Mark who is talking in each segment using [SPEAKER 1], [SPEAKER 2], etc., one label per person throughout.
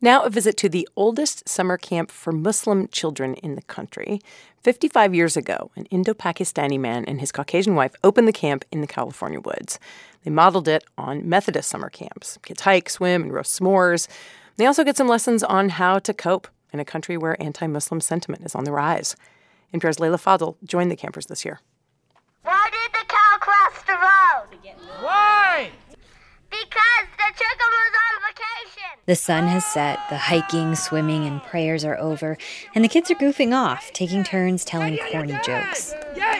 [SPEAKER 1] Now a visit to the oldest summer camp for Muslim children in the country. 55 years ago, an Indo-Pakistani man and his Caucasian wife opened the camp in the California woods. They modeled it on Methodist summer camps. Kids hike, swim, and roast s'mores. They also get some lessons on how to cope in a country where anti-Muslim sentiment is on the rise. NPR's Leila Fadel joined the campers this year.
[SPEAKER 2] Why did the cow cross the road?
[SPEAKER 3] Why?
[SPEAKER 2] Because the chicken was on vacation.
[SPEAKER 4] The sun has set, the hiking, swimming, and prayers are over, and the kids are goofing off, taking turns telling corny jokes.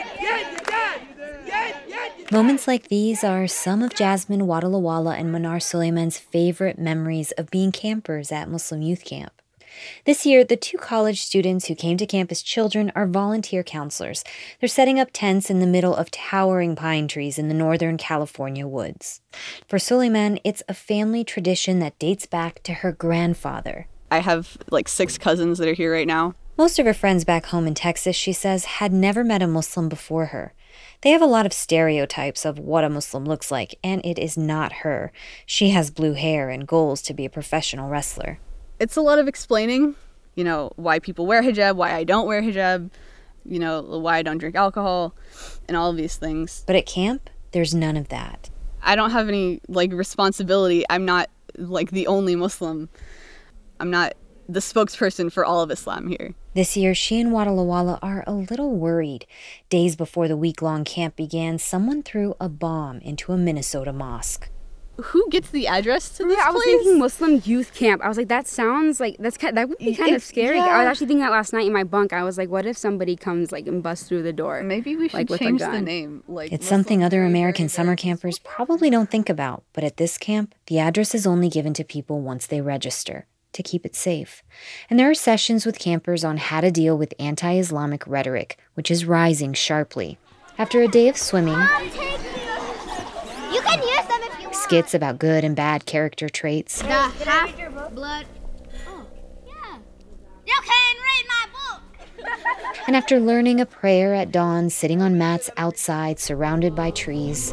[SPEAKER 4] Moments like these are some of Jasmine Wadalawala and Manar Suleiman's favorite memories of being campers at Muslim Youth Camp. This year, the two college students who came to camp as children are volunteer counselors. They're setting up tents in the middle of towering pine trees in the northern California woods. For Suleiman, it's a family tradition that dates back to her grandfather.
[SPEAKER 5] I have 6 cousins that are here right now.
[SPEAKER 4] Most of her friends back home in Texas, she says, had never met a Muslim before her. They have a lot of stereotypes of what a Muslim looks like, and it is not her. She has blue hair and goals to be a professional wrestler.
[SPEAKER 5] It's a lot of explaining, why people wear hijab, why I don't wear hijab, why I don't drink alcohol, and all of these things.
[SPEAKER 4] But at camp, there's none of that.
[SPEAKER 5] I don't have any, responsibility. I'm not, the only Muslim. I'm not the spokesperson for all of Islam here.
[SPEAKER 4] This year, she and Wadalawala are a little worried. Days before the week-long camp began, someone threw a bomb into a Minnesota mosque.
[SPEAKER 5] Who gets the address to this
[SPEAKER 6] I was
[SPEAKER 5] place?
[SPEAKER 6] thinking Muslim youth camp. I was like, that sounds like that would be kind of scary.
[SPEAKER 5] Yeah.
[SPEAKER 6] I was actually thinking that last night in my bunk. I was like, what if somebody comes and busts through the door?
[SPEAKER 5] Maybe we should
[SPEAKER 6] with
[SPEAKER 5] change
[SPEAKER 6] a gun.
[SPEAKER 5] the name.
[SPEAKER 4] It's
[SPEAKER 5] Muslim
[SPEAKER 4] something other
[SPEAKER 5] very,
[SPEAKER 4] American
[SPEAKER 5] very,
[SPEAKER 4] summer
[SPEAKER 5] very
[SPEAKER 4] campers probably don't think about. But at this camp, the address is only given to people once they register, to keep it safe. And there are sessions with campers on how to deal with anti-Islamic rhetoric, which is rising sharply. After a day of swimming,
[SPEAKER 2] You can use them if you want.
[SPEAKER 4] skits about good and bad character traits,
[SPEAKER 2] The half-blood. Oh, yeah. You can read my book.
[SPEAKER 4] and after learning a prayer at dawn, sitting on mats outside surrounded by trees,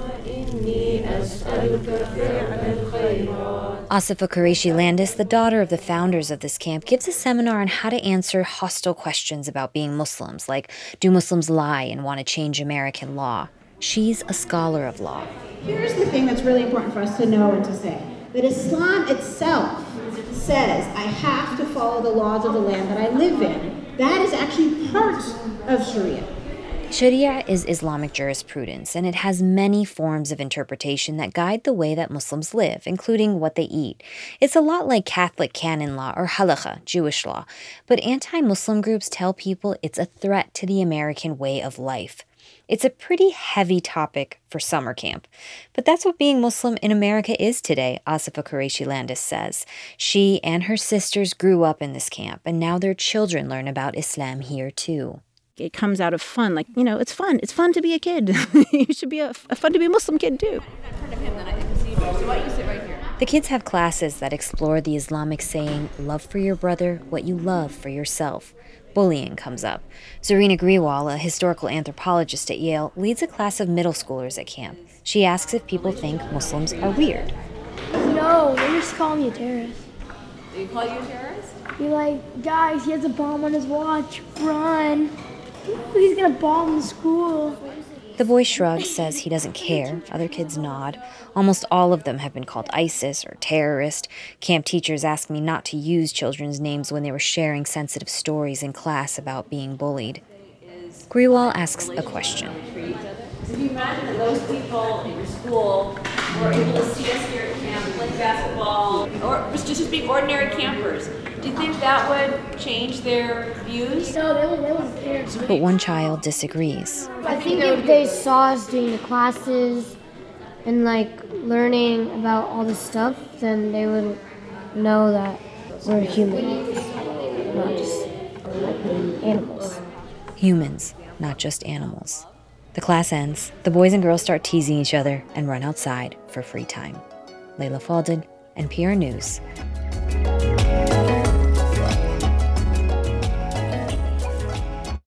[SPEAKER 4] Asifa Qureshi Landis, the daughter of the founders of this camp, gives a seminar on how to answer hostile questions about being Muslims, like, do Muslims lie and want to change American law? She's a scholar of law.
[SPEAKER 7] Here's the thing that's really important for us to know and to say, that Islam itself says I have to follow the laws of the land that I live in. That is actually part of Sharia.
[SPEAKER 4] Sharia is Islamic jurisprudence, and it has many forms of interpretation that guide the way that Muslims live, including what they eat. It's a lot like Catholic canon law or halakha, Jewish law, but anti-Muslim groups tell people it's a threat to the American way of life. It's a pretty heavy topic for summer camp. But that's what being Muslim in America is today, Asifa Qureshi Landis says. She and her sisters grew up in this camp, and now their children learn about Islam here too.
[SPEAKER 8] It comes out of fun. It's fun. It's fun to be a kid. You should be fun to be a Muslim kid too.
[SPEAKER 4] The kids have classes that explore the Islamic saying, love for your brother what you love for yourself. Bullying comes up. Zarina Grewal, a historical anthropologist at Yale, leads a class of middle schoolers at camp. She asks if people think Muslims are weird.
[SPEAKER 9] No, they just call me a terrorist.
[SPEAKER 10] They call you a terrorist?
[SPEAKER 9] You're like, guys, he has a bomb on his watch. Run. He's gonna bomb the school.
[SPEAKER 4] The boy shrugs, says he doesn't care. Other kids nod. Almost all of them have been called ISIS or terrorist. Camp teachers asked me not to use children's names when they were sharing sensitive stories in class about being bullied. Grewal asks a question.
[SPEAKER 10] If you imagine that those people in your school were able to see us here at camp, play basketball, or just being ordinary campers, do you think that would change their views?
[SPEAKER 9] No, they wouldn't care.
[SPEAKER 4] But one child disagrees.
[SPEAKER 9] I think if they saw us doing the classes and learning about all this stuff, then they would know that we're humans, not just animals.
[SPEAKER 4] Humans, not just animals. The class ends. The boys and girls start teasing each other and run outside for free time. Leila Fadel, NPR News,